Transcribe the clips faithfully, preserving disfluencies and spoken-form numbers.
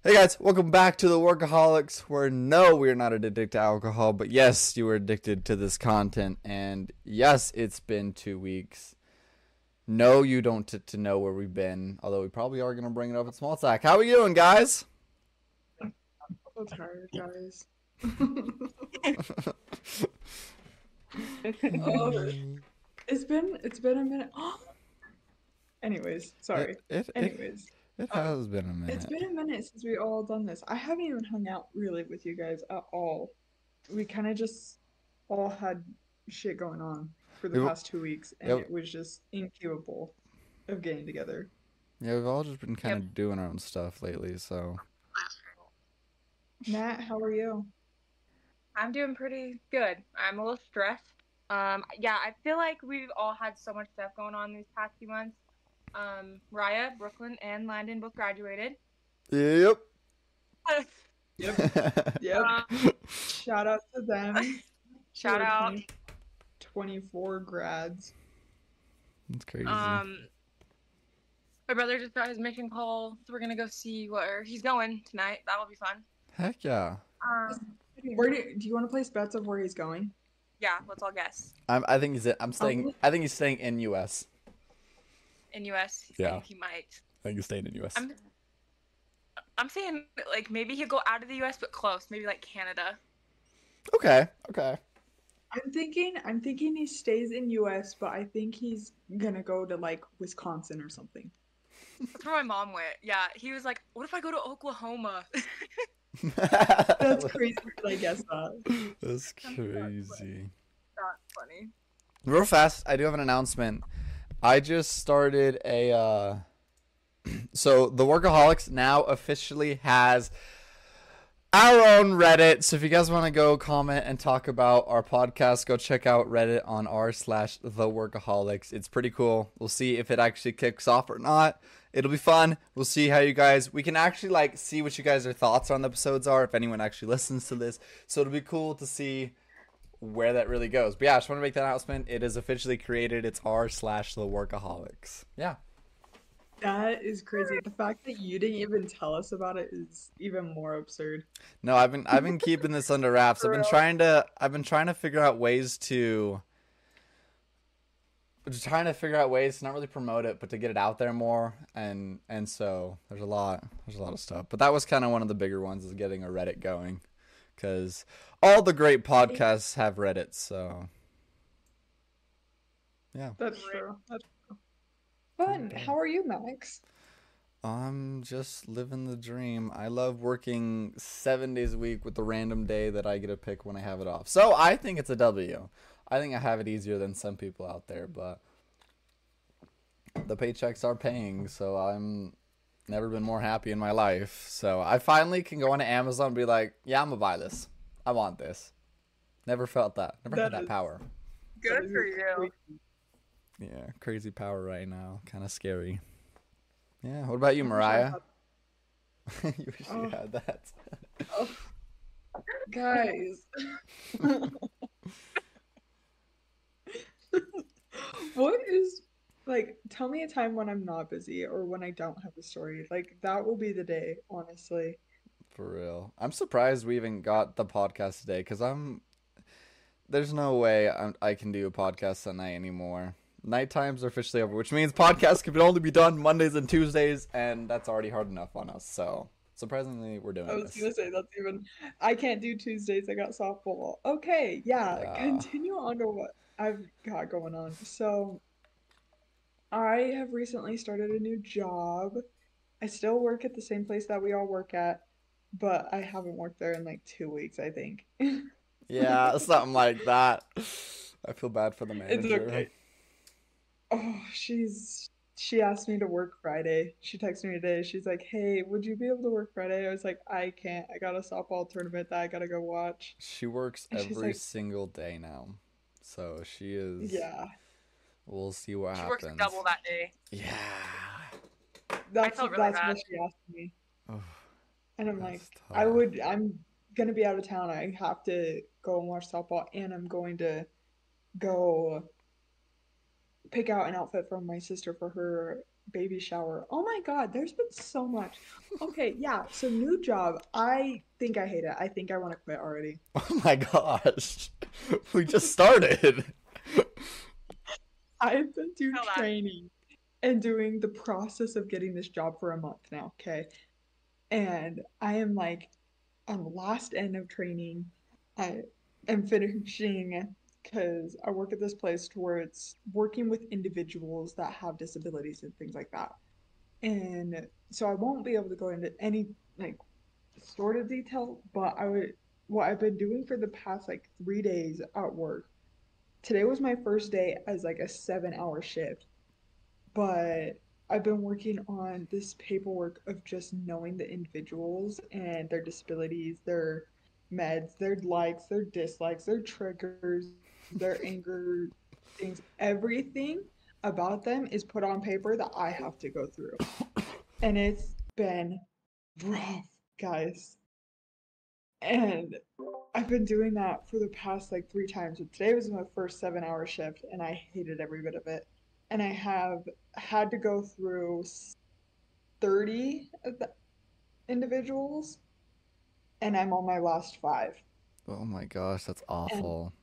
Hey guys, welcome back to the Workaholics, where no, we are not addicted to alcohol, but yes, you are addicted to this content. And yes, it's been two weeks. No, you don't t- to know where we've been, although we probably are going to bring it up in small talk. How are you doing, guys? I'm so tired, guys. Oh, it's been it's been a minute. Anyways, It, sorry. it, it, Anyways, it um, has been a it's minute. been a minute since we all done this. I haven't even hung out really with you guys at all. We kind of just all had shit going on for the We've, past two weeks, and yep, it was just incapable of getting together. yeah, we've all just been kind Yep, of doing our own stuff lately, so. Matt, how are you? I'm doing pretty good. I'm a little stressed. Um, yeah, I feel like we've all had so much stuff going on these past few months. Um, Raya, Brooklyn, and Landon both graduated. Yep. Yep, yep. um, Shout out to them, to shout our out. twenty twenty-four grads. It's crazy. Um, my brother just got his mission call, so we're gonna go see where he's going tonight. That'll be fun. Heck yeah. Um, Where do, do you want to place bets of where he's going? yeah, let's all guess. I'm, I think he's. I'm staying. Um, I think he's staying in U S. In U S, Yeah. I think he might. I think he's staying in U S. I'm, I'm saying like maybe he'll go out of the U S, but close. Maybe like Canada. Okay. Okay. I'm thinking I'm thinking he stays in U S, but I think he's gonna go to like Wisconsin or something. That's where my mom went. Yeah, he was like, "What if I go to Oklahoma?" That's crazy, but I guess that. That's crazy. That's funny. Real fast, I do have an announcement. I just started a. Uh... So the Workaholics now officially has our own Reddit. So if you guys want to go comment and talk about our podcast, go check out Reddit on r slash the Workaholics. It's pretty cool. We'll see if it actually kicks off or not. It'll be fun. We'll see how you guys. We can actually like see what you guys' thoughts on the episodes are if anyone actually listens to this. So it'll be cool to see where that really goes. But yeah, I just want to make that announcement. It is officially created. It's r slash the Workaholics. Yeah. That is crazy. The fact that you didn't even tell us about it is even more absurd. No, I've been I've been keeping this under wraps. I've been trying to I've been trying to figure out ways to just trying to figure out ways to not really promote it, but to get it out there more. And and so there's a lot there's a lot of stuff. But that was kind of one of the bigger ones, is getting a Reddit going, because all the great podcasts have Reddits. So yeah, That's true. That's true. Fun. How are you, Max? I'm just living the dream. I love working seven days a week with the random day that I get to pick when I have it off. So I think it's a W. I think I have it easier than some people out there, but the paychecks are paying, so I'm never been more happy in my life. So I finally can go on Amazon and be like, yeah, I'm gonna buy this. I want this. Never felt that. Never That had that is power. that Good is for you. crazy. Yeah, crazy power right now. Kind of scary. Yeah. What about you, I wish I Mariah? had- You wish Oh, you had that. oh, guys. What is like, tell me a time when I'm not busy or when I don't have a story. Like, that will be the day, honestly. For real. I'm surprised we even got the podcast today, because I'm. There's no way I'm, I can do a podcast at night anymore. Night times are officially over, which means podcasts can only be done Mondays and Tuesdays, and that's already hard enough on us. So, surprisingly, we're I doing was this. gonna say that's even. I can't do Tuesdays. I got softball. Okay, yeah. Yeah. Continue on to what I've got going on. So, I have recently started a new job. I still work at the same place that we all work at, but I haven't worked there in like two weeks, I think. Yeah, something like that. I feel bad for the It's manager. okay. Oh, she's she asked me to work Friday. She texted me today. She's like, "Hey, would you be able to work Friday?" I was like, "I can't. I got a softball tournament that I gotta go watch." She works And she's every like, single day now. So, she is. "Yeah, We'll see what She works happens. double that day. Yeah. I that's felt really that's bad. what she asked me." Oh, And I'm that's like, "I tough. would. I'm gonna be out of town. I have to go and watch softball, and I'm going to go pick out an outfit for my sister for her baby shower. Oh my God, there's been so much. Okay, yeah. So new job. I think I hate it. I think I want to quit already. Oh my gosh. We just started. I've been through Hold on. training and doing the process of getting this job for a month now, okay? And I am like on the last end of training. I am finishing because I work at this place to where it's working with individuals that have disabilities and things like that. And so I won't be able to go into any like sort of detail, but I would what I've been doing for the past like three days at work. Today was my first day as like a seven hour shift, but I've been working on this paperwork of just knowing the individuals and their disabilities, their meds, their likes, their dislikes, their triggers, their anger things. Everything about them is put on paper that I have to go through. And it's been rough, guys. And I've been doing that for the past like three times. So today was my first seven hour shift, and I hated every bit of it. And I have had to go through thirty of the individuals, and I'm on my last five. Oh my gosh, that's And awful.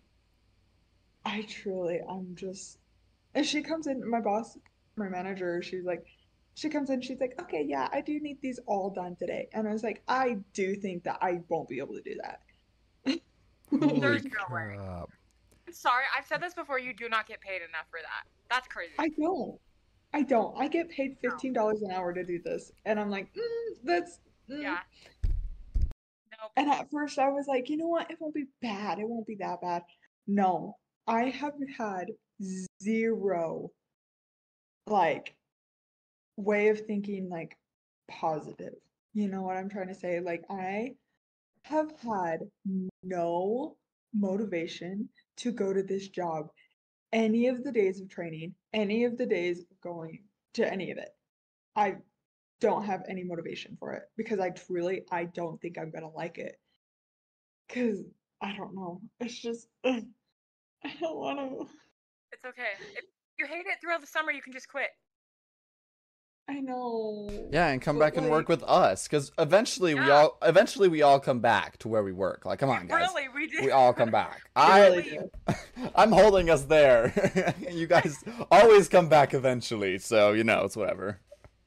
I truly, I'm just, and she comes in, my boss, my manager, she's like, she comes in, she's like, okay, yeah, I do need these all done today. And I was like, I do think that I won't be able to do that. Holy There's Like, no way. crap. I'm sorry. I've said this before. You do not get paid enough for that. That's crazy. I don't. I don't. I get paid No. fifteen dollars an hour to do this. And I'm like, mm, that's, mm. Yeah. Nope. And at first I was like, you know what? It won't be bad. It won't be that bad. No, I have had zero, like, way of thinking, like, positive. You know what I'm trying to say? Like, I have had no motivation to go to this job any of the days of training, any of the days of going to any of it. I don't have any motivation for it because I truly I don't think I'm gonna like it. Cause I don't know. It's just ugh, I don't want to. It's okay. If you hate it throughout the summer, you can just quit. I know, Yeah, and come but back and work like with us, because eventually we Yeah. all eventually we all come back to where we work. Like, come on, guys, Really, we did. we all come back. we I really do. I'm holding us there. You guys always come back eventually, so you know it's whatever.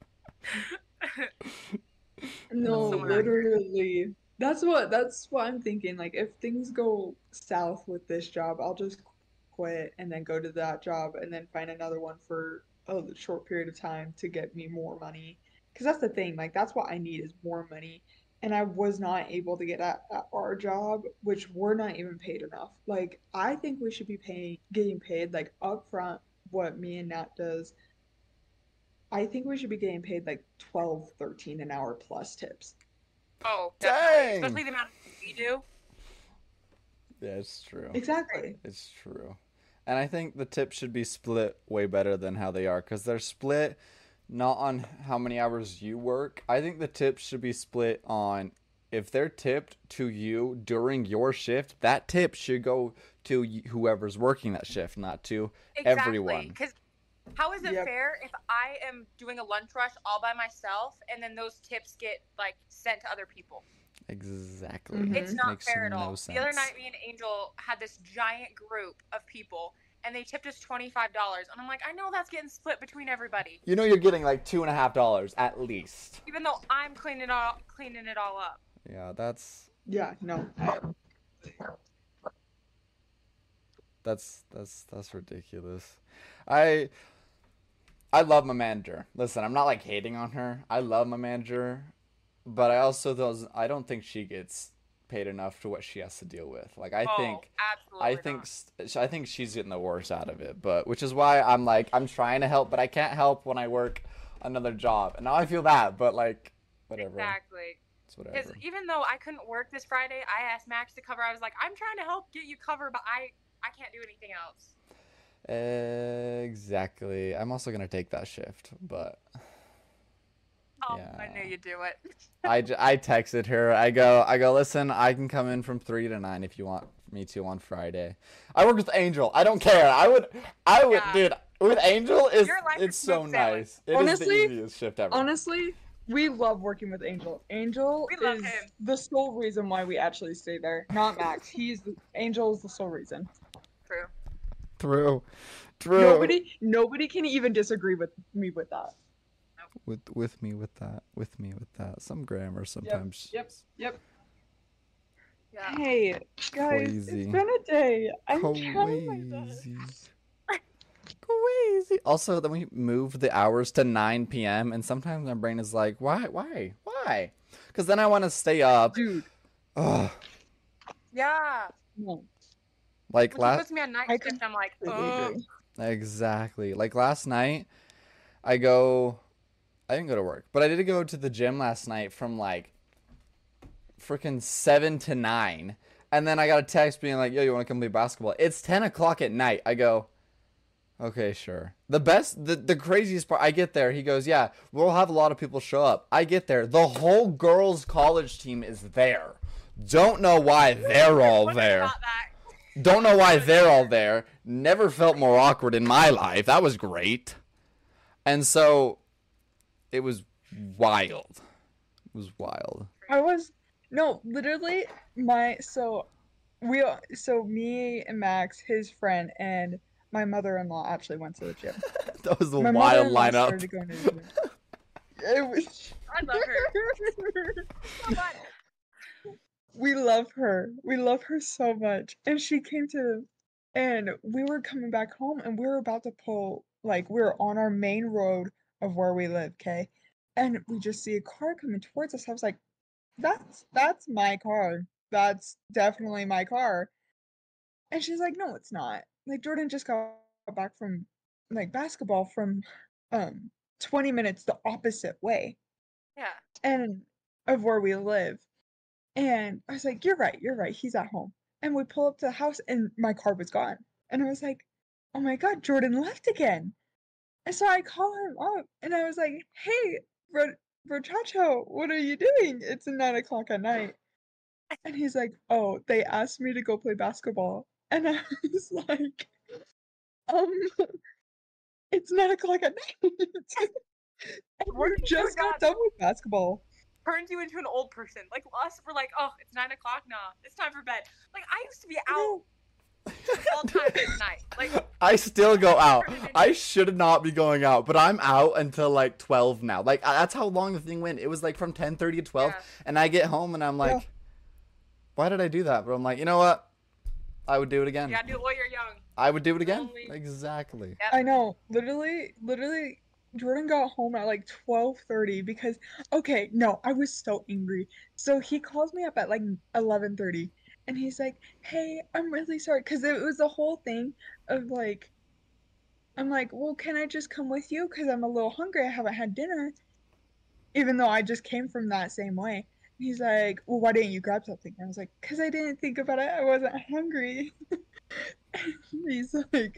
No, So Oh, accurate. literally. That's what that's what I'm thinking. Like if things go south with this job, I'll just quit and then go to that job and then find another one for a short period of time to get me more money. Because that's the thing, like that's what I need is more money. And I was not able to get at, at our job, which we're not even paid enough. Like I think we should be paying getting paid like upfront what me and Nat does. I think we should be getting paid like twelve, thirteen an hour plus tips. Oh, definitely. dang. Especially the amount of things we do. Yeah, it's true. Exactly. It's true. And I think the tips should be split way better than how they are, because they're split not on how many hours you work. I think the tips should be split on if they're tipped to you during your shift, that tip should go to y- whoever's working that shift, not to Exactly. everyone. Because how is it Yep. fair if I am doing a lunch rush all by myself and then those tips get like sent to other people? Exactly. Mhm. It's not Makes fair at no all. The other sense. night, me and Angel had this giant group of people, and they tipped us twenty-five dollars. And I'm like, I know that's getting split between everybody, You know you're getting like two and a half dollars at least. even though I'm cleaning it all, cleaning it all up. Yeah, that's Yeah, no. I, that's that's that's ridiculous. I I love my manager. Listen, I'm not like hating on her. I love my manager, but I also does I don't think she gets paid enough for what she has to deal with. Like I Oh, think absolutely I not. think s- I think she's getting the worst out of it, but which is why I'm like I'm trying to help, but I can't help when I work another job. And now I feel that, but like whatever. Exactly. It's Because whatever. even though I couldn't work this Friday, I asked Max to cover. I was like, I'm trying to help get you covered, but I I can't do anything else. Exactly. I'm also gonna take that shift, but Oh, yeah. I knew you'd do it. I, j- I texted her. I go I go listen. I can come in from three to nine if you want me to on Friday. I work with Angel. I don't care. I would I would Yeah. dude. with Angel is Your life it's is so smooth sailing. nice. It is Honestly- the easiest shift ever. Honestly, we love working with Angel. Angel We love is him. the sole reason why we actually stay there, not Max. He's the, Angel is the sole reason. True. True. True. Nobody, nobody can even disagree with me with that. with with me with that. With me with that. Some grammar sometimes. Yep. Yep. Yeah. Hey guys, Crazy. it's been a day. I'm trying my best. Crazy. Crazy. Also, then we moved the hours to nine p.m. and sometimes my brain is like, why, why, why? Because then I want to stay up. Dude, Ugh. Yeah. no. Like When she last. puts me on night I shift, I'm like, completely oh. agree. Exactly. Like last night, I go. I didn't go to work, but I did go to the gym last night from like freaking seven to nine, and then I got a text being like, "Yo, you want to come play basketball?" It's ten o'clock at night. I go, "Okay, sure." The best, the the craziest part. I get there. He goes, "Yeah, we'll have a lot of people show up." I get there. The whole girls' college team is there. Don't know why they're all What there. about that? Don't know why they're all there. Never felt more awkward in my life. That was great. And so it was wild. It was wild. I was no, literally my so we so me and Max, his friend, and my mother-in-law actually went to the gym. That was a My wild mother-in-law lineup. started going to the gym. It was. I love her so much. We love her. We love her so much. And she came to, and we were coming back home and we were about to pull, like, we were on our main road of where we live, okay? And we just see a car coming towards us. I was like, that's, that's my car. That's definitely my car. And she's like, no, it's not. Like, Jordan just got back from, like, basketball from, um, twenty minutes the opposite way. Yeah. And of where we live. And I was like, you're right, you're right, he's at home. And we pull up to the house and my car was gone. And I was like, oh my God, Jordan left again. And so I call him up and I was like, hey, Ro- Rochacho, what are you doing? It's nine o'clock at night. And he's like, oh, they asked me to go play basketball. And I was like, um, it's nine o'clock at night. And we Working so just got God- done with basketball. Turns you into an old person. Like us, we're like, oh, it's nine o'clock. Nah, it's time for bed. Like I used to be out all time at night. Like I still go out. I should not be going out, but I'm out until like twelve now. Like that's how long the thing went. It was like from ten thirty to twelve, Yeah. and I get home and I'm like, Yeah. why did I do that? But I'm like, you know what? I would do it again. you gotta do it while you're young. I would do it again. Only- Exactly. Yep. I know, literally, literally, Jordan got home at like twelve thirty because, okay, no, I was so angry. So he calls me up at like eleven thirty and he's like, hey, I'm really sorry. Because it was the whole thing of like, I'm like, well, can I just come with you? Because I'm a little hungry. I haven't had dinner. Even though I just came from that same way. He's like, well, why didn't you grab something? And I was like, because I didn't think about it. I wasn't hungry. And he's like,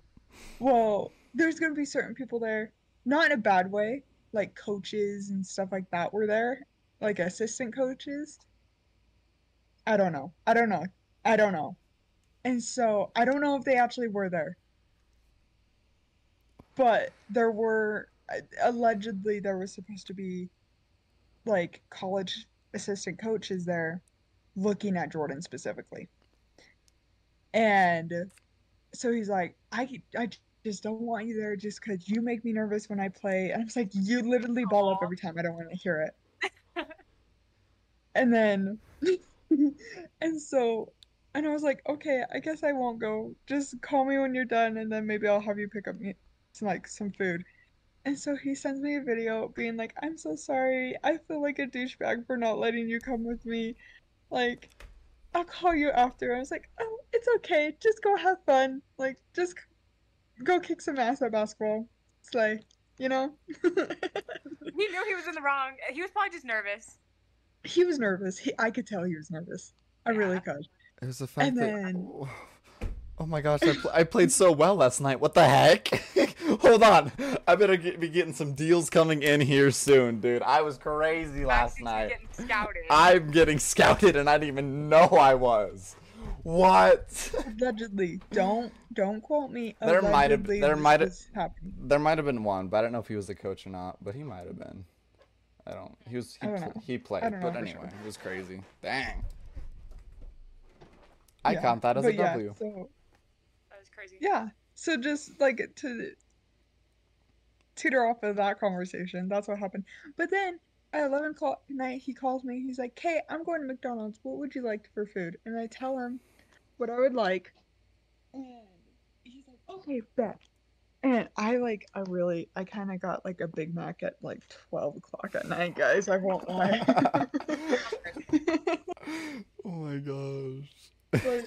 well, there's going to be certain people there. Not in a bad way, like coaches and stuff like that were there, like assistant coaches. I don't know. I don't know. I don't know. And so I don't know if they actually were there. But there were, allegedly, there was supposed to be like college assistant coaches there looking at Jordan specifically. And so he's like, I, I just don't want you there just because you make me nervous when I play. And I was like, you literally ball up Aw. every time. I don't want to hear it. And then, and so, and I was like, okay, I guess I won't go. Just call me when you're done, and then maybe I'll have you pick up me some like some food. And so he sends me a video being like, I'm so sorry. I feel like a douchebag for not letting you come with me. Like, I'll call you after. I was like, oh, it's okay. Just go have fun. Like, just go kick some ass at basketball. Slay. You know? He knew he was in the wrong. He was probably just nervous. He was nervous. He, I could tell he was nervous. I really Yeah. could. It was the fact And that. then- Oh my gosh, I, pl- I played so well last night. What the heck? Hold on. I better get, be getting some deals coming in here soon, dude. I was crazy Max last seems to be night. getting scouted. I'm getting scouted and I didn't even know I was. What? Allegedly. Don't don't quote me. There might have Allegedly, there this might have was happening. there might have been one, but I don't know if he was the coach or not. But he might have been. I don't. He was. He, I don't pl- know. he played. I don't know But for anyway, sure. it was crazy. Dang. I Yeah, count that as a but yeah, W. so That was crazy. yeah. So just like to tutor off of that conversation, that's what happened. But then at eleven o'clock at night, he calls me. He's like, "Hey, I'm going to McDonald's. What would you like for food?" And I tell him what I would like. And he's like, "Okay, bet." And I like, I really, I kind of got like a Big Mac at like twelve o'clock at night, guys. I won't lie. Oh my gosh. But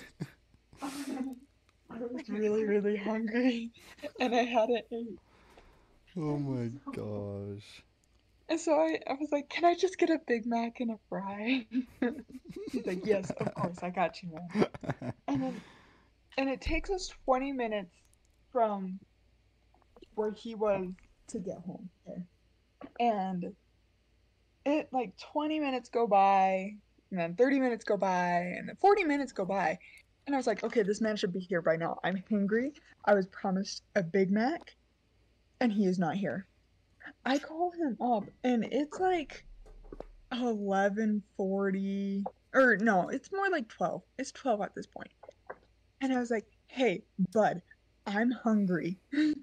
I was really, really hungry, and I hadn't ate. Oh my gosh. And so I, I was like, "Can I just get a Big Mac and a fry?" He's like, "Yes, of course, I got you, man." And then, and it takes us twenty minutes from where he was to get home. Okay? And it like twenty minutes go by, and then thirty minutes go by, and then forty minutes go by. And I was like, okay, this man should be here by now. I'm hungry. I was promised a Big Mac, and he is not here. I call him up, and it's like eleven forty, or no, it's more like twelve. It's twelve at this point. And I was like, "Hey, bud, I'm hungry.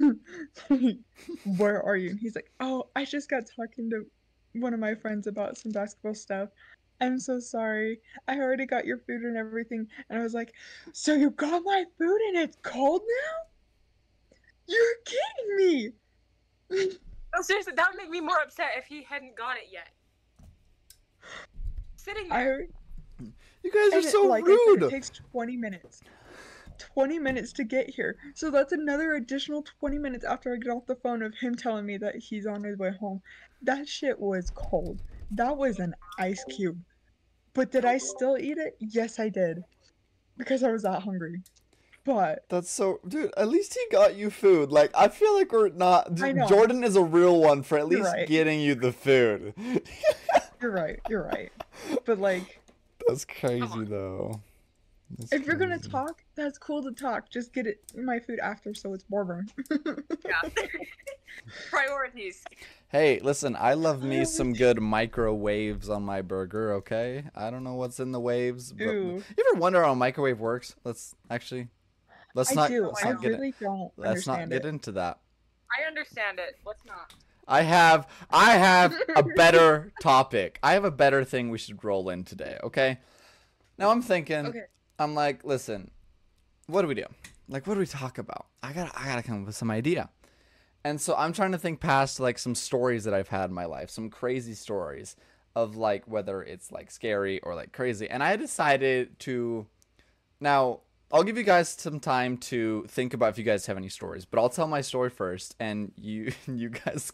Where are you?" And he's like, "Oh, I just got talking to one of my friends about some basketball stuff. I'm so sorry. I already got your food and everything." And I was like, "So you got my food and it's cold now? You're kidding me." No, seriously, that would make me more upset if he hadn't got it yet. Sitting there. I You guys are and it, so like I said, rude. it takes twenty minutes. twenty minutes to get here. So that's another additional twenty minutes after I get off the phone of him telling me that he's on his way home. That shit was cold. That was an ice cube. But did I still eat it? Yes, I did. Because I was that hungry. But That's so, dude. At least he got you food. Like, I feel like we're not. I know. Jordan is a real one for at You're least right. getting you the food. you're right, you're right. But like, That's crazy though. That's if you're gonna crazy. talk, that's cool to talk. Just get it my food after so it's warmer. Yeah. Priorities. Hey, listen. I love me some good microwaves on my burger. Okay. I don't know what's in the waves, but Ew. you ever wonder how a microwave works? Let's actually. Let's I not. do. Let's I not get it. really don't Let's not understand get it. into that. I understand it. Let's not. I have I have a better topic. I have a better thing we should roll in today, okay? Now I'm thinking Okay. I'm like, listen, what do we do? Like what do we talk about? I got to I got to come up with some idea. And so I'm trying to think past like some stories that I've had in my life, some crazy stories of like whether it's like scary or like crazy. And I decided to now I'll give you guys some time to think about if you guys have any stories, but I'll tell my story first, and you you guys.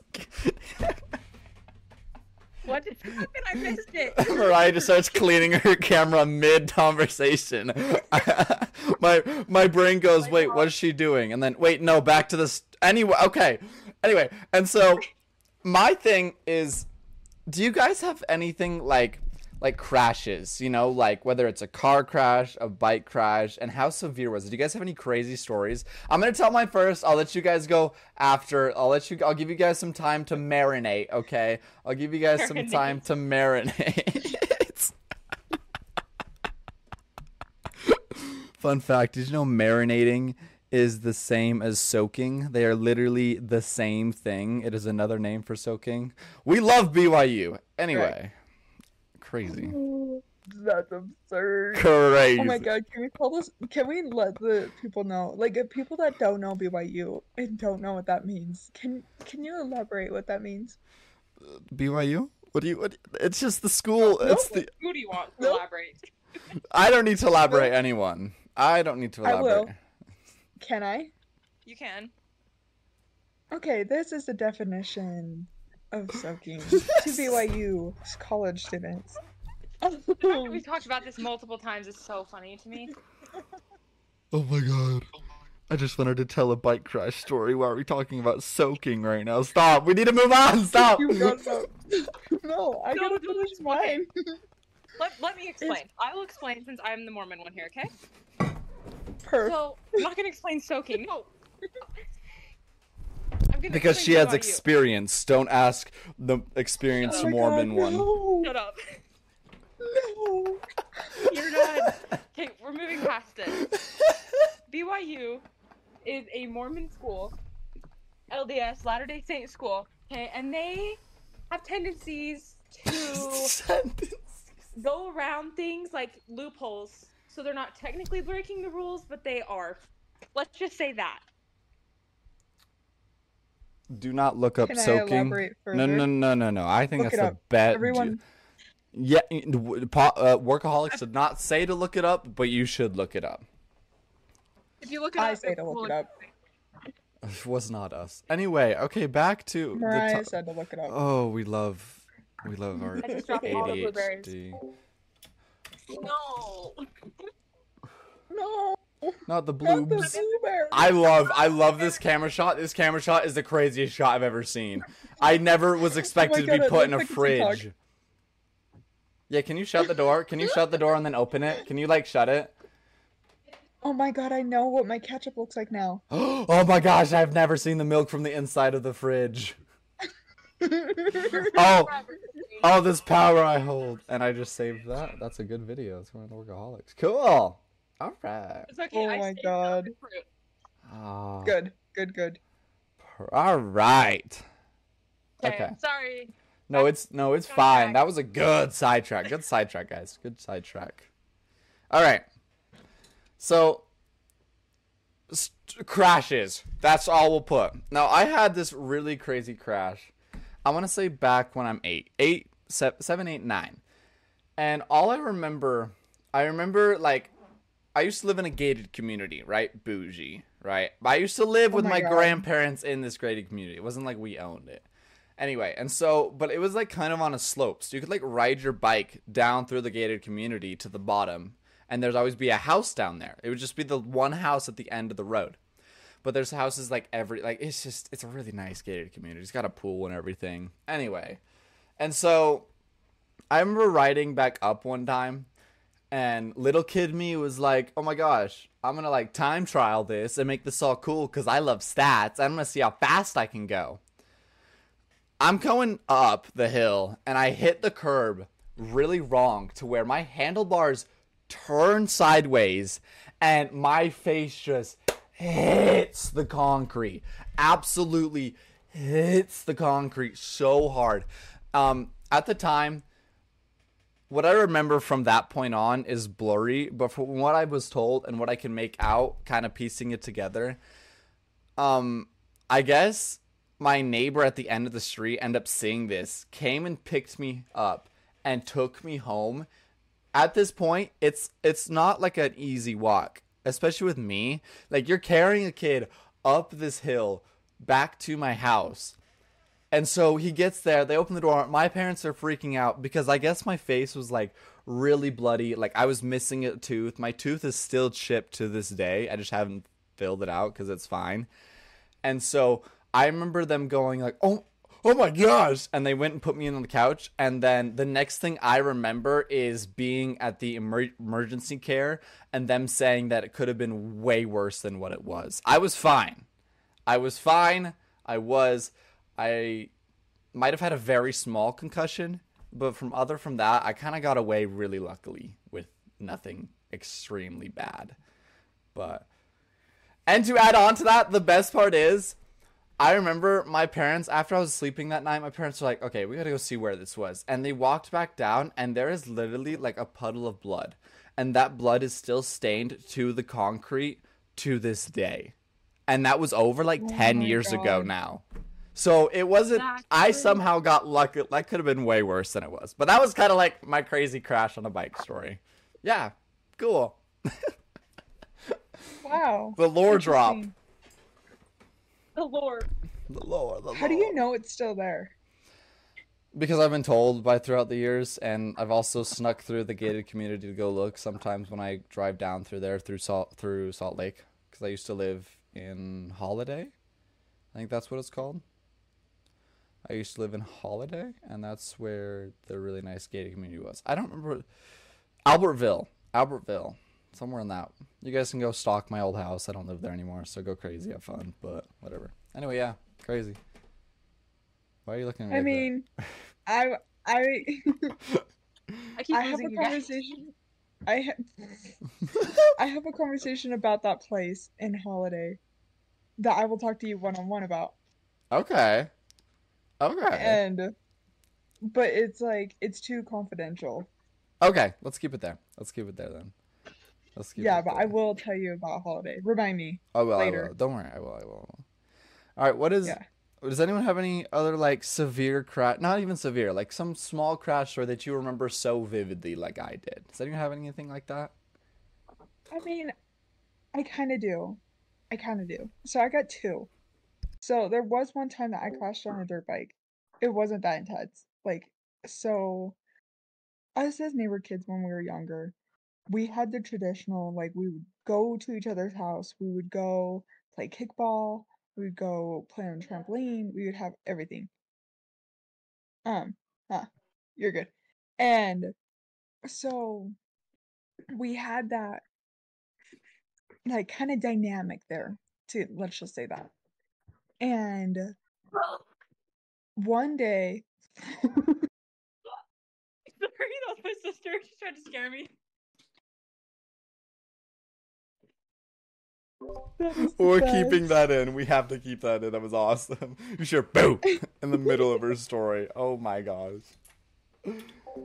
What just happened? I missed it. Mariah just starts cleaning her camera mid conversation. my my brain goes, wait, what is she doing? And then wait, no, back to this. Anyway, okay. Anyway, and so my thing is, do you guys have anything like? Like crashes, you know, like whether it's a car crash, a bike crash, and how severe was it? Do you guys have any crazy stories? I'm gonna tell mine first. I'll let you guys go after. I'll let you. I'll give you guys some time to marinate. Okay, I'll give you guys some Marinate. time to marinate. Fun fact: did you know marinating is the same as soaking? They are literally the same thing. It is another name for soaking. We love B Y U. Anyway. Crazy. That's absurd. Crazy. Oh my god, can we call this? Can we let the people know? Like, if people that don't know B Y U and don't know what that means, can can you elaborate what that means? B Y U? What do you? What, it's just the school. No. It's the. Who do you want to Nope. elaborate? I don't need to elaborate. Anyone. I don't need to I elaborate. will. Can I? You can. Okay, this is the definition of soaking to B Y U college students. The fact that we've talked about this multiple times is so funny to me. Oh my god. I just wanted to tell a bike crash story. Why are we talking about soaking right now? Stop. We need to move on. Stop. You got no, no, I No, gotta no, finish it's mine. Let, let me explain. I will explain since I'm the Mormon one here, okay? Perf. So I'm not gonna explain soaking. No. I'm gonna Because explain she more has about you. experience. Don't ask the experienced Oh my Mormon God, one. no. Shut up. No. You're done. Okay, we're moving past it. B Y U is a Mormon school, L D S, Latter Day Saint school. Okay, and they have tendencies to go around things like loopholes. So they're not technically breaking the rules, but they are. Let's just say that. Do not look up Can I soaking. elaborate No, further? no, no, no, no. I think Look that's it the up. bet. Everyone, Yeah, w- po- uh, workaholics did not say to look it up, but you should look it up. If you look it I up, say to look will it up. It was not us. Anyway, okay, back to Mariah the to- said to look it up. Oh, we love, we love our I just dropped all the A D H blueberries. D. No. No, Not the not the bloobs. blueberry. I love, I love this camera shot. This camera shot is the craziest shot I've ever seen. I never was expected God, to be it put in a looks like a TikTok. fridge. Yeah, can you shut the door? Can you shut the door and then open it? Can you like shut it? Oh my God, I know what my ketchup looks like now. Oh my gosh, I've never seen the milk from the inside of the fridge. Oh, oh, this power I hold. And I just saved that. That's a good video. It's going to Workaholics. Cool. All right. It's okay. Oh I my saved God. the fruit. Ah, Good, good, good. all right. Okay. Okay. Sorry. No, it's no, it's Go fine. back. That was a good sidetrack. Good sidetrack, guys. Good sidetrack. All right. So st- crashes. That's all we'll put. Now, I had this really crazy crash. I want to say back when I'm eight, eight, se- seven, eight, nine, and all I remember, I remember like, I used to live in a gated community, right? Bougie, right? But I used to live Oh with my my God. grandparents in this gated community. It wasn't like we owned it. Anyway, and so, but it was like kind of on a slope. So you could like ride your bike down through the gated community to the bottom. And there'd always be a house down there. It would just be the one house at the end of the road. But there's houses like every, like, it's just, it's a really nice gated community. It's got a pool and everything. Anyway. And so I remember riding back up one time. And little kid me was like, oh my gosh, I'm going to like time trial this and make this all cool because I love stats. I'm going to see how fast I can go. I'm going up the hill and I hit the curb really wrong to where my handlebars turn sideways and my face just hits the concrete. Absolutely hits the concrete so hard. Um, at the time, what I remember from that point on is blurry, but from what I was told and what I can make out, kind of piecing it together, um, I guess my neighbor at the end of the street ended up seeing this, came and picked me up and took me home. At this point, it's it's not like an easy walk, especially with me. Like, you're carrying a kid up this hill back to my house. And so he gets there, they open the door, my parents are freaking out because I guess my face was like really bloody, like I was missing a tooth. My tooth is still chipped to this day. I just haven't filled it out because it's fine. And so I remember them going like, oh, oh my gosh. And they went and put me in on the couch. And then the next thing I remember is being at the emer- emergency care and them saying that it could have been way worse than what it was. I was fine. I was fine. I was... I might have had a very small concussion, but from other from that, I kind of got away really luckily with nothing extremely bad. But, and to add on to that, the best part is, I remember my parents, after I was sleeping that night, my parents were like, okay, we gotta go see where this was. And they walked back down, and there is literally like a puddle of blood. And that blood is still stained to the concrete to this day. And that was over like Oh ten my years ago God. now. So it wasn't, I Exactly. somehow got lucky. That could have been way worse than it was. But that was kind of like my crazy crash on a bike story. Yeah, cool. Wow. The lore drop. Interesting. The Lord. The lore, the How do you lore. know it's still there? Because I've been told by throughout the years, and I've also snuck through the gated community to go look sometimes when I drive down through there through Salt through Salt Lake, because I used to live in Holiday. I think that's what it's called. I used to live in Holiday, and that's where the really nice gated community was. I don't remember Albertville. Albertville. somewhere in that. You guys can go stalk my old house. I don't live there anymore, so go crazy, have fun. But whatever. Anyway, yeah, crazy. Why are you looking at me? I like mean, I I I keep I have losing a you guys. conversation. I ha- I have a conversation about that place in Holiday that I will talk to you one on one about. Okay. Okay. And but it's like it's too confidential. Okay, let's keep it there. Let's keep it there then. Let's keep Yeah, it but there. I will tell you about Holiday. Remind me. I will, I later. will. Don't worry, I will, I will. All right, what is Yeah. does anyone have any other like severe crash, not even severe, like some small crash story that you remember so vividly like I did? Does anyone have anything like that? I mean, I kind of do. I kind of do. So I got two. So there was one time that I crashed on a dirt bike. It wasn't that intense. Like, so us as neighbor kids when we were younger, we had the traditional, like, we would go to each other's house, we would go play kickball, we would go play on a trampoline, we would have everything. Um, huh, you're good. And so we had that, like, kind of dynamic there, to let's just say that. And one day, Sorry, that was my sister. She tried to scare me. that is the We're best. keeping that in. We have to keep that in. That was awesome. You sure boom in the middle of her story. Oh my gosh. I'm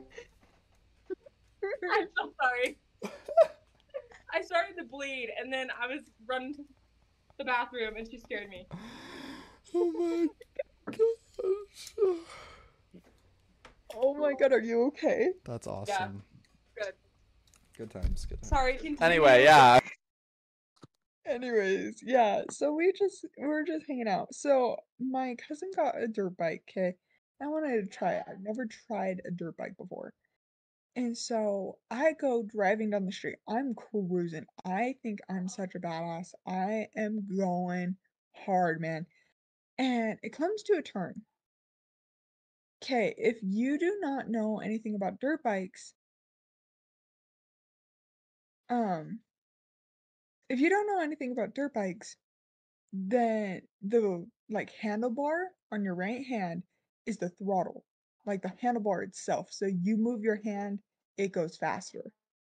so sorry. I started to bleed, and then I was running to the bathroom, and she scared me. Oh my gosh. Oh my god, are you okay? That's awesome. Good. Good times, good times. Sorry, continue. Anyway, yeah. Anyways, yeah, so we just we were just hanging out. So my cousin got a dirt bike, okay? I wanted to try it. I've never tried a dirt bike before. And so I go driving down the street. I'm cruising. I think I'm such a badass. I am going hard, man. And it comes to a turn. Okay, if you do not know anything about dirt bikes, um, if you don't know anything about dirt bikes, then the like handlebar on your right hand is the throttle, like the handlebar itself. So you move your hand, it goes faster.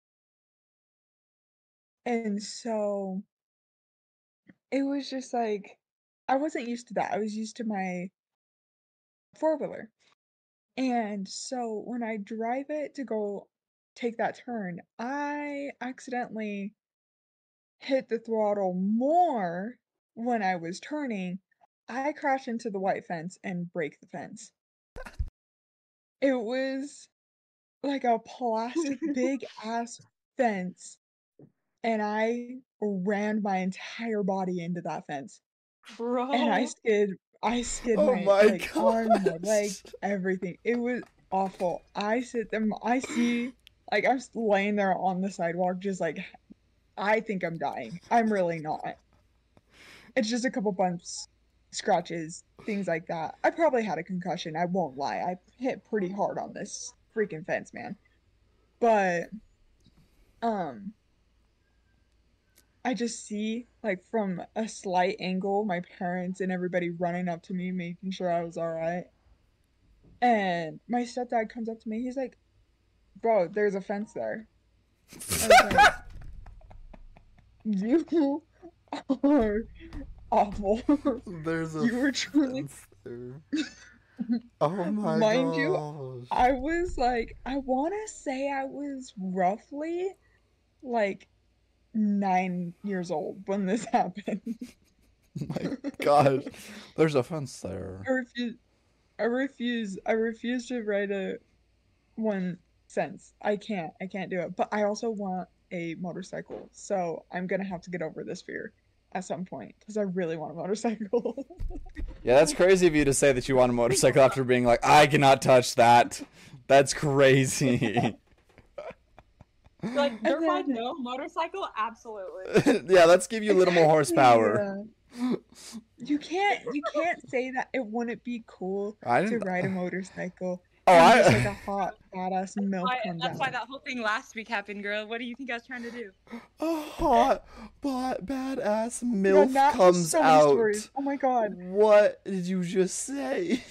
And so it was just like I wasn't used to that. I was used to my four wheeler. And so when I drive it to go take that turn, I accidentally hit the throttle more when I was turning. I crashed into the white fence and break the fence. It was like a plastic big ass fence, and I rammed my entire body into that fence. Bro. And I skid I skid Oh my my like arm, my gosh. leg, everything. It was awful. I sit them I see like I'm just laying there on the sidewalk just like I think I'm dying. I'm really not. It's just a couple bumps, scratches, things like that. I probably had a concussion, I won't lie. I hit pretty hard on this freaking fence, man. But um I just see like from a slight angle my parents and everybody running up to me making sure I was all right. And my stepdad comes up to me. He's like, "Bro, there's a fence there." I was like, "You are awful." There's a You were truly fence there. Oh my Mind you, gosh. I was like, I want to say I was roughly like nine years old when this happened. My gosh. There's a fence there. I refuse. I refuse. I refuse to write a one sentence. I can't. I can't do it. But I also want a motorcycle, so I'm gonna have to get over this fear at some point because I really want a motorcycle. Yeah, that's crazy of you to say that you want a motorcycle after being like, I cannot touch that. That's crazy. Like, dirt then- bike, no. Motorcycle, absolutely. Yeah, let's give you a little more horsepower. Yeah. You can't. You can't say that it wouldn't be cool I to didn't. ride a motorcycle Oh, and just like a I. hot badass milk Why, comes that's why out. that whole thing last week happened, girl. What do you think I was trying to do? A hot, but badass Yeah, milf Nat has comes so many stories. out. Oh my god. What did you just say?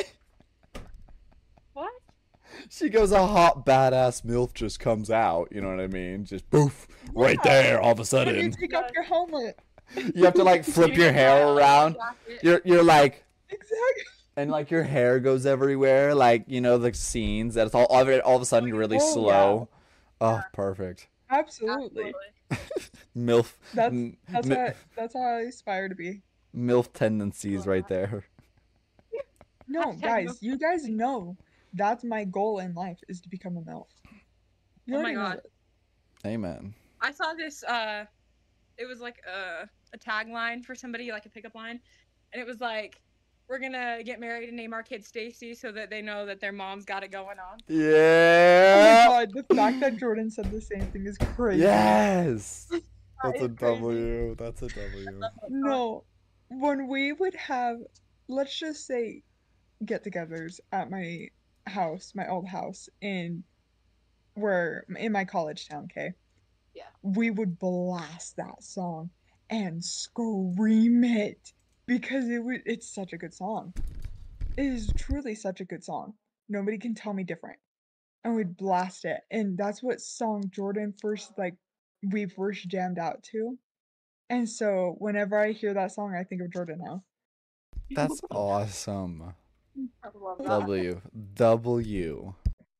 What? She goes, a hot, badass milf just comes out. You know what I mean? Just poof, right Yeah. there, all of a When you sudden. take off your helmet. You have to like flip your hair around. You're you're like, Exactly. and like your hair goes everywhere. Like, you know, the scenes that it's all all of, it, all of a sudden you're really Oh, slow. Oh, perfect. Absolutely. Milf. That's m- that's mi- what that's how I aspire to be. milf tendencies right there. No, Hashtag guys, milf. you guys know that's my goal in life is to become a MILF. You Oh my already know God. this. Amen. I saw this. Uh, it was like a a tagline for somebody, like a pickup line, and it was like, "We're gonna get married and name our kid Stacy so that they know that their mom's got it going on." Oh my Yeah. god, the fact that Jordan said the same thing is crazy. Yes. That That's a is crazy. W. That's a W. No, when we would have, let's just say, get-togethers at my house, my old house in where in my college town, okay? Yeah. We would blast that song and scream it because it would it's such a good song. It is truly such a good song. Nobody can tell me different. And we'd blast it. And that's what song Jordan first like we first jammed out to. And so whenever I hear that song, I think of Jordan now. That's awesome. I love that. W. W.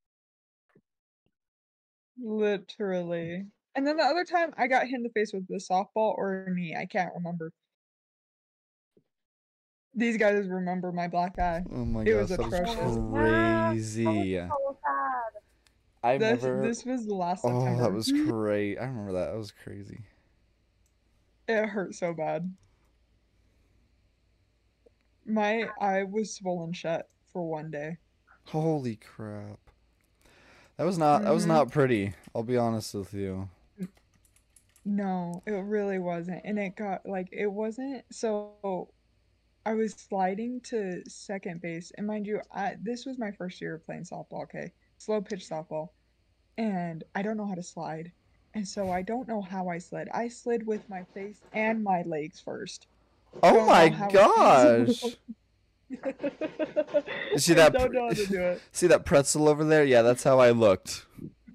Literally. And then the other time I got hit in the face with the softball or a knee. I can't remember. These guys remember my black eye. Oh my It gosh, was that was atrocious. crazy. So sad. I've This, never. this was last Oh, September. that was great. I remember that. That was crazy. It hurt so bad. My eye was swollen shut for one day. Holy crap. That was not. That was Mhm. not pretty. I'll be honest with you. No, it really wasn't. And it got like it wasn't so I was sliding to second base, and mind you, I this was my first year of playing softball, okay? Slow pitch softball. And I don't know how to slide. And so I don't know how I slid. I slid with my face and my legs first. Oh Don't my know how it's gosh. possible. You see I that? don't pre- know how to do it. See that pretzel over there? Yeah, that's how I looked.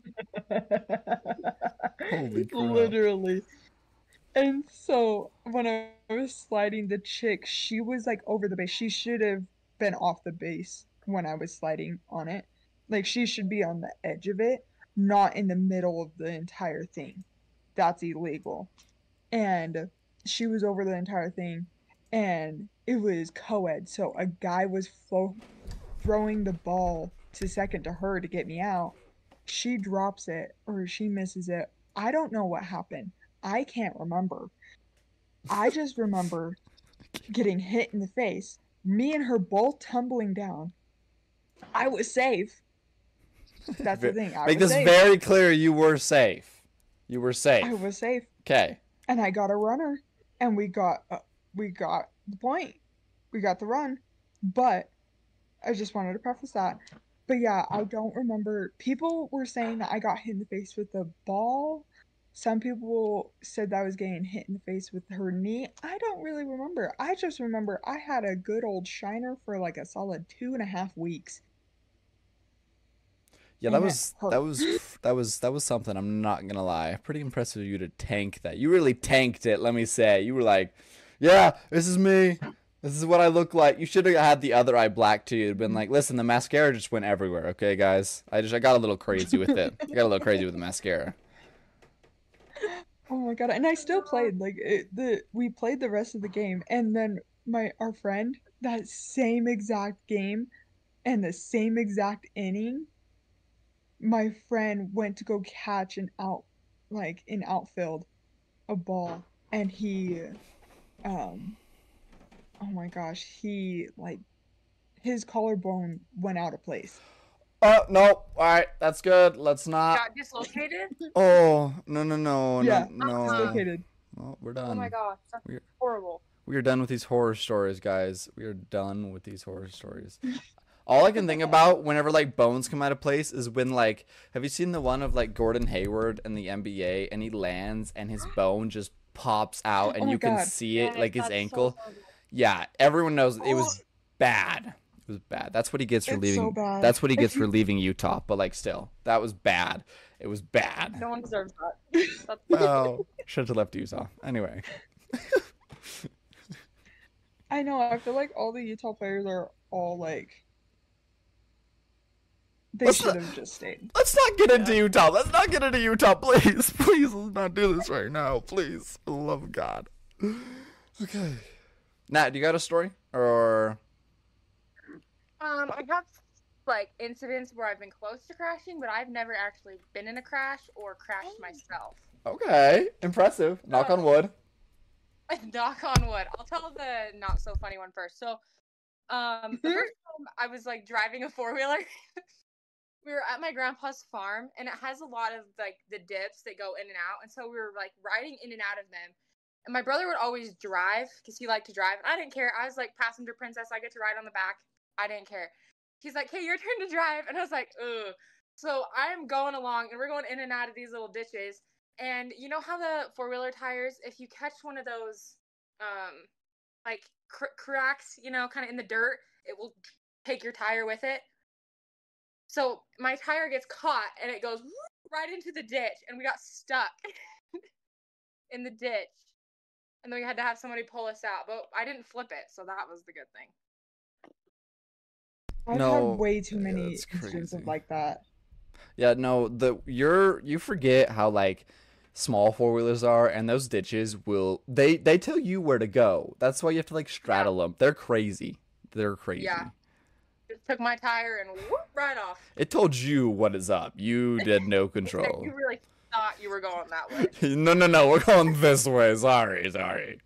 Holy crap. Literally. And so when I was sliding, the chick, she was like over the base. She should have been off the base when I was sliding on it. Like she should be on the edge of it, not in the middle of the entire thing. That's illegal. And she was over the entire thing, and it was co-ed. So a guy was flo- throwing the ball to second to her to get me out. She drops it or she misses it. I don't know what happened. I can't remember. I just remember getting hit in the face, me and her both tumbling down. I was safe. That's the thing. I Make was this safe. very clear. You were safe. You were I safe. was safe, Okay. and I got a runner, and we got uh, we got the point. We got the run, but I just wanted to preface that. But yeah, I don't remember. People were saying that I got hit in the face with the ball. Some people said that I was getting hit in the face with her knee. I don't really remember. I just remember I had a good old shiner for like a solid two and a half weeks. Yeah, that And it was hurt. that was that was that was something. I'm not gonna lie. Pretty impressive of you to tank that. You really tanked it. Let me say. You were like, "Yeah, this is me. This is what I look like." You should have had the other eye black too. You'd been like, "Listen, the mascara just went everywhere." Okay, guys. I just I got a little crazy with it. I got a little crazy with the mascara. Oh my god! And I still played like it, the we played the rest of the game, and then my our friend that same exact game and the same exact inning, my friend went to go catch an out like in outfield a ball, and he um oh my gosh, he like his collarbone went out of place. Oh no! All right, that's good. Let's not. Got dislocated? Oh no no no Yeah, no no! dislocated. Well, we're Oh done. my gosh, that's We're- horrible. We are done with these horror stories, guys. We are done with these horror stories. All I can think about whenever like bones come out of place is when like, have you seen the one of like Gordon Hayward in the N B A and he lands and his bone just pops out and Oh my you can God. see it Yes, like his that's so, ankle? so good. Yeah, everyone knows it was Oh. bad. It was bad. That's what he gets for It's leaving. so bad. That's what he If gets you- for leaving Utah. But like, still, that was bad. It was bad. No one deserves that. That's Oh, should have left Utah. Anyway, I know. I feel like all the Utah players are all like they What's should the- have just stayed. let's not get into Utah. Let's not get into Utah, please. Please, let's not do this right now. Please, for the love of God. Okay. Nat, do you got a story or? Um, I have like incidents where I've been close to crashing, but I've never actually been in a crash or crashed myself. Okay, impressive. Knock on wood. Knock on wood. I'll tell the not so funny one first. So, um, the first time I was like driving a four wheeler. We were at my grandpa's farm, and it has a lot of like the dips that go in and out, and so we were like riding in and out of them. And my brother would always drive because he liked to drive, and I didn't care. I was like passenger princess. I get to ride on the back. I didn't care. He's like, "Hey, your turn to drive," and I was like, "Ugh." So I'm going along, and we're going in and out of these little ditches. And you know how the four wheeler tires, if you catch one of those, um, like cr- cracks, you know, kind of in the dirt, it will take your tire with it. So my tire gets caught, and it goes right into the ditch, and we got stuck in the ditch. And then we had to have somebody pull us out, but I didn't flip it, so that was the good thing. I've No, had way too yeah, many that's instances crazy. like that. Yeah, no, the you're you forget how like small four wheelers are, and those ditches will they they tell you where to go. That's why you have to like straddle them. They're crazy. They're crazy. Yeah. Just took my tire and whoop, right off. It told you what is up. You did no It's like control. you really thought you were going that way. No, no, no. We're going this way. Sorry, sorry.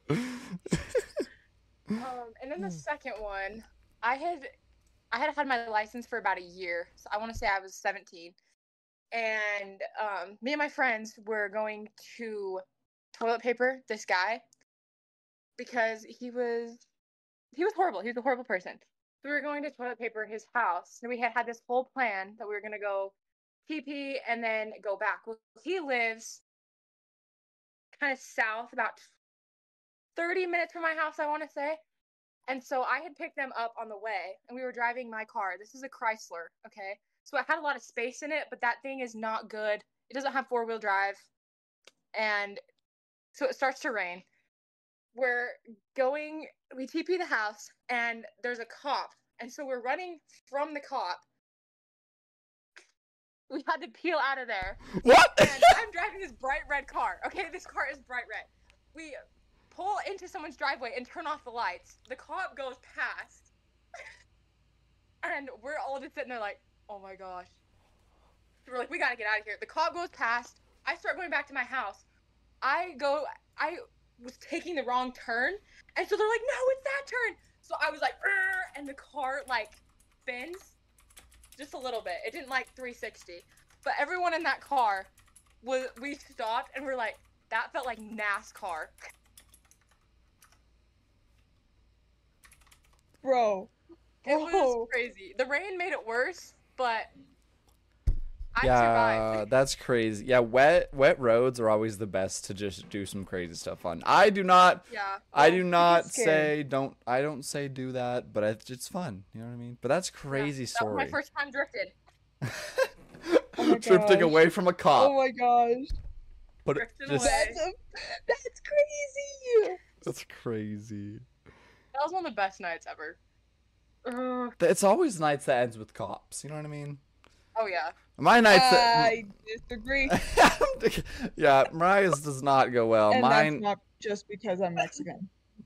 Um, and then the second one, I had, I had had my license for about a year, so I want to say I was seventeen, and um, me and my friends were going to toilet paper this guy because he was, he was horrible. He was a horrible person. So we were going to toilet paper his house, and we had had this whole plan that we were gonna go T P and then go back. Well, he lives kind of south, about thirty minutes from my house, I want to say. And so I had picked them up on the way, and we were driving my car. This is a Chrysler, okay? So it had a lot of space in it, but that thing is not good. It doesn't have four-wheel drive. And so it starts to rain. We're going, we T P the house, and there's a cop. And so we're running from the cop. We had to peel out of there. What? And I'm driving this bright red car. Okay, this car is bright red. We pull into someone's driveway and turn off the lights. The cop goes past. And we're all just sitting there like, oh my gosh. We're like, we gotta get out of here. The cop goes past. I start going back to my house. I go, I was taking the wrong turn. And so they're like, no, it's that turn. So I was like, "Arr!" And the car like spins just a little bit. It didn't like three sixty. But everyone in that car was, we stopped and we're like, that felt like NASCAR. Bro. It was Bro. crazy. The rain made it worse, but I Yeah, survived. that's crazy. Yeah, wet wet roads are always the best to just do some crazy stuff on. I do not Yeah. I do Well, not scared. say don't I don't say do that, but it's, it's fun. You know what I mean? But that's crazy That was story. my first time drifted. Oh my Drifting gosh. away from a cop. Oh my gosh. but it drifting just away. That's a, that's crazy. that's crazy. That was one of the best nights ever. Ugh. It's always nights that ends with cops. You know what I mean? Oh yeah. My nights that I disagree. yeah, Mariah's does not go well. And Mine. that's not just because I'm Mexican.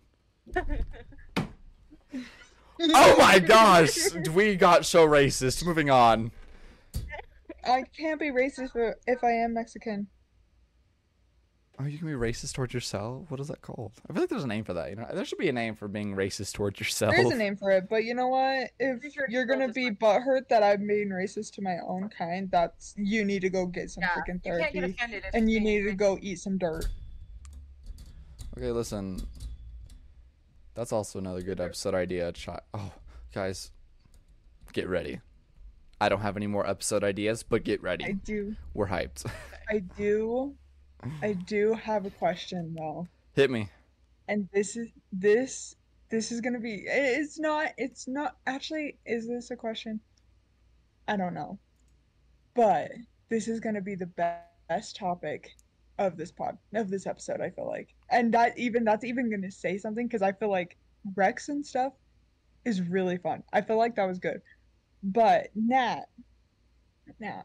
Oh my gosh, we got so racist. Moving on. I can't be racist for- if I am Mexican. Oh, you can be racist towards yourself? What is that called? I feel like there's a name for that. You know, there should be a name for being racist towards yourself. There is a name for it, but you know what? If Pretty sure it's you're gonna called be this butthurt that I'm being racist to my own kind, that's you need to go get some Yeah. freaking You can't get therapy, offended if and you being need to go eat some dirt. Okay, listen. That's also another good episode idea. Chi- oh, guys, get ready. I don't have any more episode ideas, but get I ready. do. We're hyped. I do. I do have a question though. Hit me. And this is this this is gonna be it's not it's not actually is this a question? I don't know. But this is gonna be the be- best topic of this pod of this episode, I feel like. And that even that's even gonna say something because I feel like Rex and stuff is really fun. I feel like that was good. But Nat, Nat,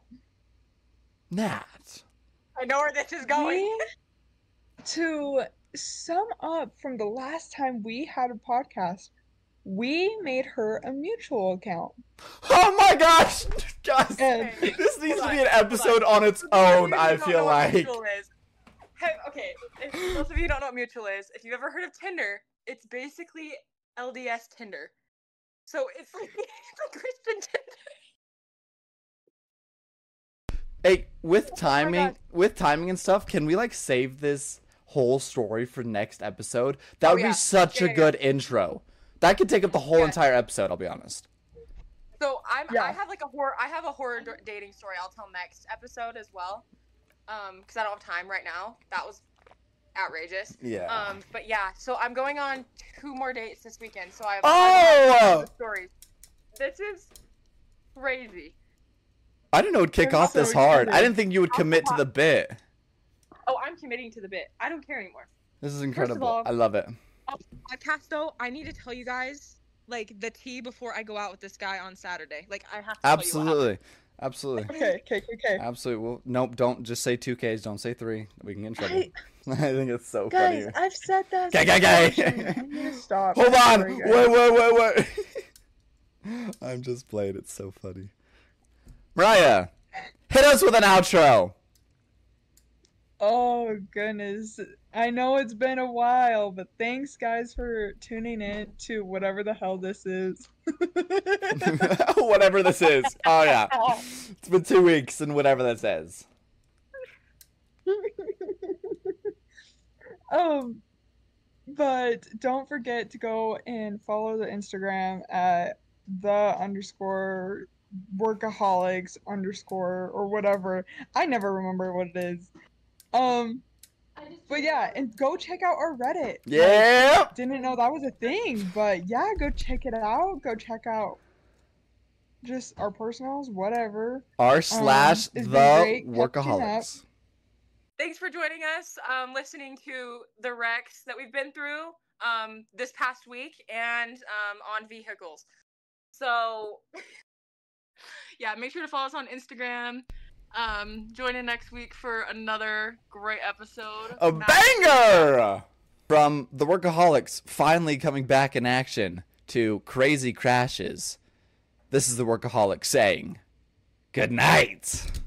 Nat. I know where this is going. we, to sum up from the last time we had a podcast, we made her a mutual account. Oh my gosh! Guys, And Okay. this needs Hold to be on, an hold episode on. on its For those of own, you who I don't know feel what like. Mutual is, hey, okay, if those of you who don't know what Mutual is, if you've ever heard of Tinder, it's basically L D S Tinder. So it's like, it's like Christian Tinder. Hey, with Oh my timing, God. with timing and stuff, can we like save this whole story for next episode? That Oh, would yeah. be such Yeah, a yeah, good intro. That could take up the whole Yeah. entire episode, I'll be honest. So I'm I Yeah. have like a horror I have a horror d- dating story I'll tell next episode as well. Um, because I don't have time right now. That was outrageous. Yeah. Um, but yeah, so I'm going on two more dates this weekend. So I have Oh! stories. This is crazy. I didn't know it would kick I'm off so this hard. I excited. didn't think you would How commit to hot- the bit. Oh, I'm committing to the bit. I don't care anymore. This is incredible. all- I love it. Podcast though, I need to tell you guys like the tea before I go out with this guy on Saturday. Like I have to tell you what happened. Absolutely. Absolutely. okay, okay, okay. Absolutely. Well, nope, don't just say two Ks, don't say three. We can get in trouble. I, I think it's so guys, funny. I've said that. Gay, so gay, much, gay. and I need to stop. Hold on! Sorry, guys. Wait, wait, wait, wait. I'm just playing. It's so funny. Mariah, hit us with an outro. Oh goodness. I know it's been a while, but thanks guys for tuning in to whatever the hell this is. Whatever this is. Oh, yeah. It's been two weeks and whatever this is. um but don't forget to go and follow the Instagram at the underscore workaholics underscore or whatever. I never remember what it is. Um But yeah, and go check out our Reddit. Yeah. Like, didn't know that was a thing, but yeah, go check it out. Go check out just our personals, whatever. R slash it's the been great catching workaholics. Thanks for joining us, um, listening to the wrecks that we've been through um, this past week and um, on vehicles. So, yeah, make sure to follow us on Instagram. Um, join in next week for another great episode. A Matt- banger! From the workaholics finally coming back in action to crazy crashes. This is the workaholic saying, good night.